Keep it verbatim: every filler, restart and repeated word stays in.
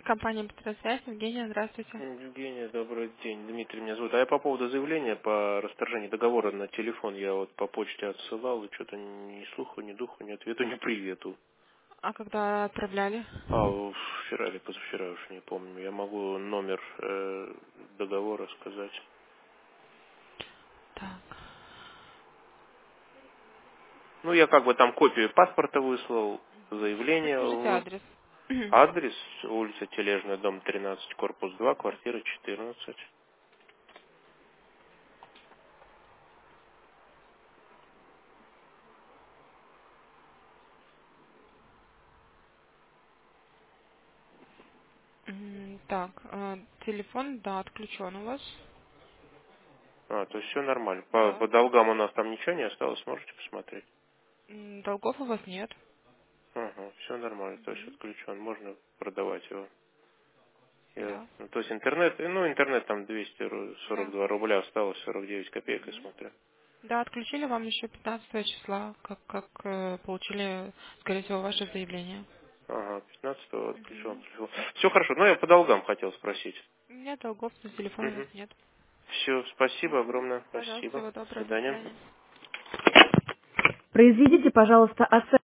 Компания «Петросвязь». Евгения, здравствуйте. Евгения, добрый день. Дмитрий меня зовут. А я по поводу заявления по расторжению договора на телефон. Я вот по почте отсылал, и что-то ни слуху, ни духу, ни ответу, ни привету. А когда отправляли? А вчера или позавчера, уж не помню. Я могу номер э, договора сказать. Так. Ну, я как бы там копию паспорта выслал, Ну, заявление. скажите в- адрес. Адрес: улица Тележная, дом тринадцать, корпус два, квартира четырнадцать. М, Так, э, телефон, да, отключен у вас. А, то есть все нормально. По, Да. по долгам у нас там ничего не осталось, можете посмотреть. М, Долгов у вас нет. Ага, все нормально, то есть Мгм. отключен, можно продавать его. Я- Да. ну, то есть интернет, э, ну интернет там двести сорок Да. два рубля осталось, сорок девять копеек, я Мгм. смотрю. Да, отключили вам еще пятнадцатого числа, как, как э, получили, скорее всего, ваше заявление. Ага, пятнадцатого отключил. Мгм. Все хорошо, ну я по долгам хотел спросить. Нет долгов, на телефоне у вас Угу. нет. Все, спасибо Мгм. огромное, Пожалуйста, спасибо. всего До доброго, до свидания. свидания. Произведите, пожалуйста, оценку.